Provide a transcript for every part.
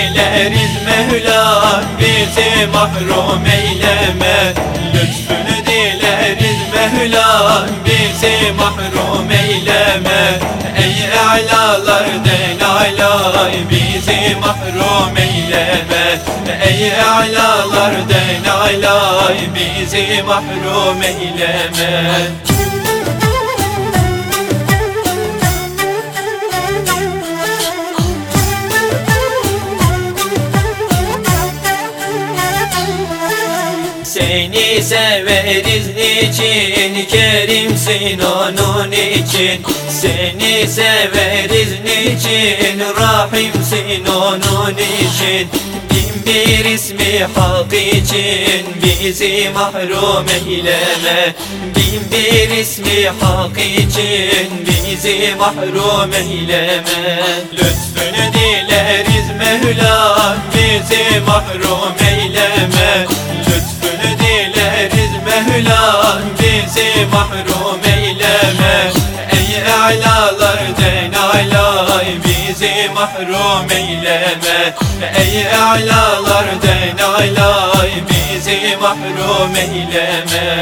dileriz Mevla, bizi mahrum eyleme. Lütfünü dileriz Mevla, bizi mahrum eyleme. Ey a'lalardan a'la, bizi mahrum eyleme. Ey a'lalardan a'la, bizi mahrum eyleme. Seni severiz niçin, kerimsin onun için. Seni severiz niçin, rahimsin onun için. Bin bir ismi hak için bizi mahrum eyleme. Bin bir ismi hak için bizi mahrum eyleme. Lütfünü dileriz Mevla, bizi mahrum eyleme. Lütfünü dileriz Mevla, bizi mahrum eyleme. Ey a'lalardan a'la, bizi mahrum eyleme. Ey a'lalardan a'la, bizi mahrum eyleme.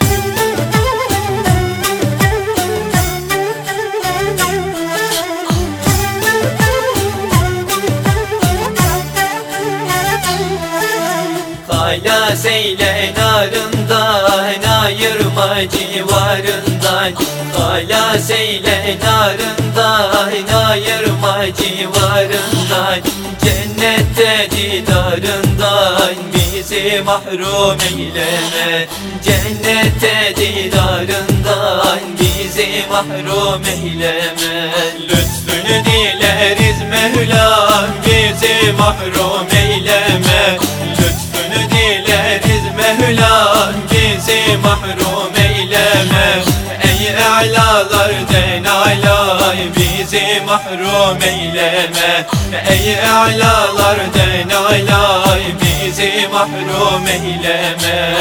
Halas eyle narından, ayırma civarından. Halas eyle narından, ayırma civarından. Cennette didarından bizi mahrum eyleme. Cennette didarından bizi mahrum eyleme. Lütfünü dileriz Mevla, bizi mahrum eyleme. Lütfünü dileriz Mevla, bizi mahrum eyleme. Ey a'lalardan a'la, bizi mahrum eyleme. Ey a'lalardan a'la, bizi mahrum eyleme.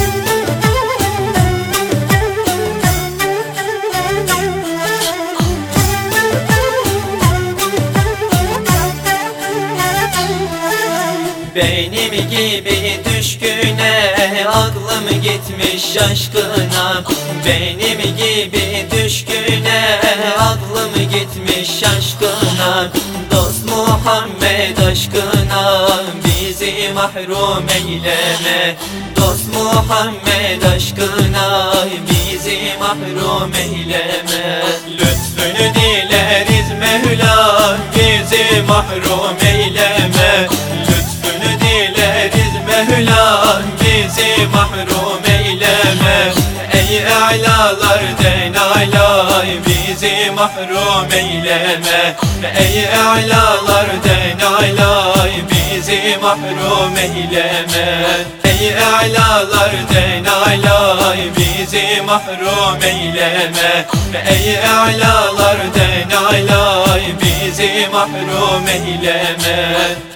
Benim gibi düşküne aklım gitmiş şaşkına. Benim gibi düşküne aklım gitmiş şaşkına. Dost Muhammed aşkına bizi mahrum eyleme. Dost Muhammed aşkına bizi mahrum eyleme. Lütfünü dileriz Mevla, bizi mahrum eyleme. Lütfünü dileriz Mevla, bizi mahrum eyleme. Ey a'lalardan a'la, bizi mahrum eyleme. Ey a'lalardan a'la, bizi mahrum eyleme. Ey a'lalardan a'la, bizi mahrum eyleme. Ey a'lalardan a'la, bizi mahrum eyleme.